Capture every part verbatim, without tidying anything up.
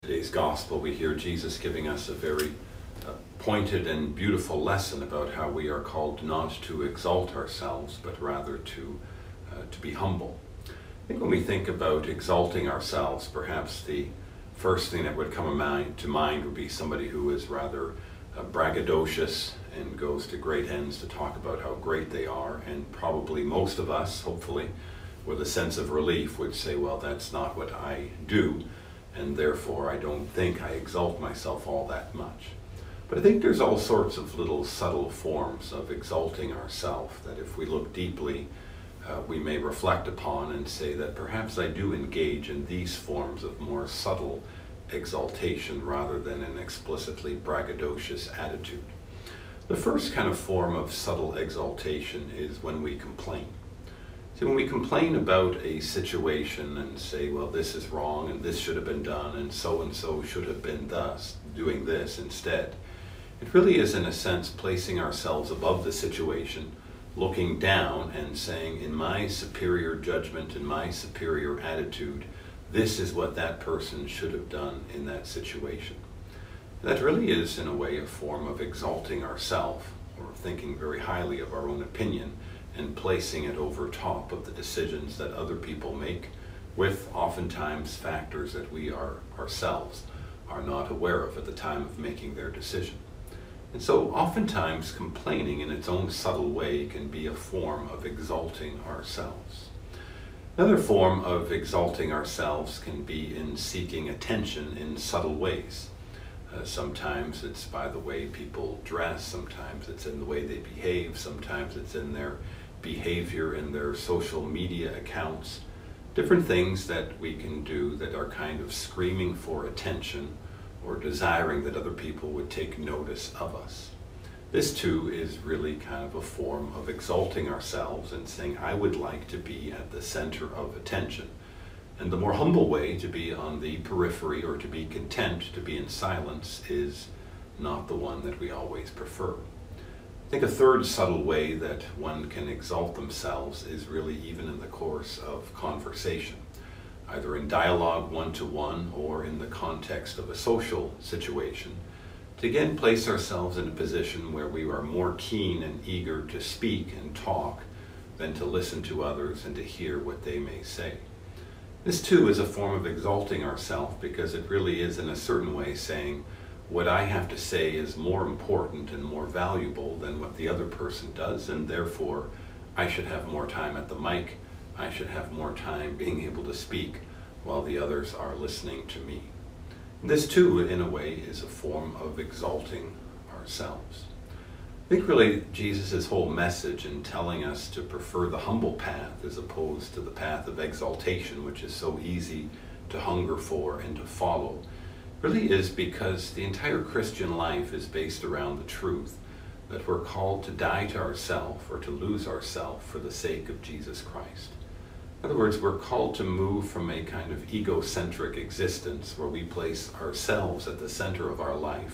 Today's gospel, we hear Jesus giving us a very uh, pointed and beautiful lesson about how we are called not to exalt ourselves, but rather to, uh, to be humble. I think when we think about exalting ourselves, perhaps the first thing that would come to mind, to mind would be somebody who is rather uh, braggadocious and goes to great ends to talk about how great they are, and probably most of us, hopefully, with a sense of relief would say, well, that's not what I do, and therefore I don't think I exalt myself all that much. But I think there's all sorts of little subtle forms of exalting ourselves that if we look deeply, uh, we may reflect upon and say that perhaps I do engage in these forms of more subtle exaltation rather than an explicitly braggadocious attitude. The first kind of form of subtle exaltation is when we complain. See, when we complain about a situation and say, well, this is wrong and this should have been done and so-and-so should have been thus, doing this instead, it really is in a sense placing ourselves above the situation, looking down and saying, in my superior judgment, in my superior attitude, this is what that person should have done in that situation. That really is in a way a form of exalting ourselves or thinking very highly of our own opinion and placing it over top of the decisions that other people make with oftentimes factors that we are ourselves are not aware of at the time of making their decision. And so oftentimes complaining in its own subtle way can be a form of exalting ourselves. Another form of exalting ourselves can be in seeking attention in subtle ways. Uh, sometimes it's by the way people dress, sometimes it's in the way they behave, sometimes it's in their behavior in their social media accounts, different things that we can do that are kind of screaming for attention or desiring that other people would take notice of us. This too is really kind of a form of exalting ourselves and saying, I would like to be at the center of attention. And the more humble way to be on the periphery or to be content to be in silence is not the one that we always prefer. I think a third subtle way that one can exalt themselves is really even in the course of conversation, either in dialogue one-to-one or in the context of a social situation, to again place ourselves in a position where we are more keen and eager to speak and talk than to listen to others and to hear what they may say. This too is a form of exalting ourselves because it really is in a certain way saying, what I have to say is more important and more valuable than what the other person does, and therefore I should have more time at the mic, I should have more time being able to speak while the others are listening to me. This too, in a way, is a form of exalting ourselves. I think really Jesus' whole message in telling us to prefer the humble path as opposed to the path of exaltation, which is so easy to hunger for and to follow, really is because the entire Christian life is based around the truth that we're called to die to ourselves or to lose ourselves for the sake of Jesus Christ. In other words, we're called to move from a kind of egocentric existence where we place ourselves at the center of our life,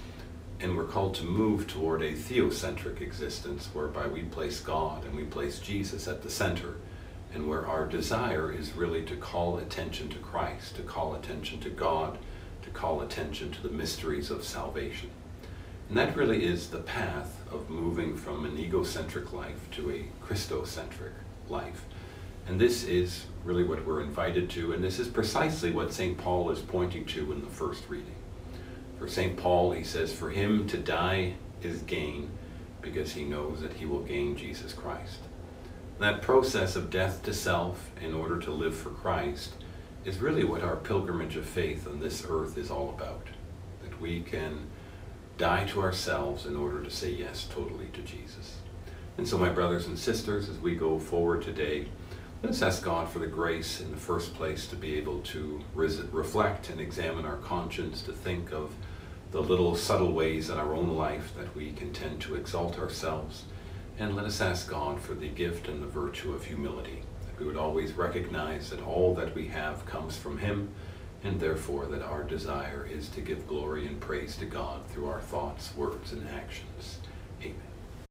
and we're called to move toward a theocentric existence whereby we place God and we place Jesus at the center, and where our desire is really to call attention to Christ, to call attention to God, to call attention to the mysteries of salvation. And that really is the path of moving from an egocentric life to a Christocentric life. And this is really what we're invited to, and this is precisely what Saint Paul is pointing to in the first reading. For Saint Paul, he says, for him to die is gain because he knows that he will gain Jesus Christ. That process of death to self in order to live for Christ is really what our pilgrimage of faith on this earth is all about. That we can die to ourselves in order to say yes totally to Jesus. And so my brothers and sisters, as we go forward today, let's ask God for the grace in the first place to be able to reflect and examine our conscience, to think of the little subtle ways in our own life that we can tend to exalt ourselves. And let us ask God for the gift and the virtue of humility, that we would always recognize that all that we have comes from Him, and therefore that our desire is to give glory and praise to God through our thoughts, words, and actions.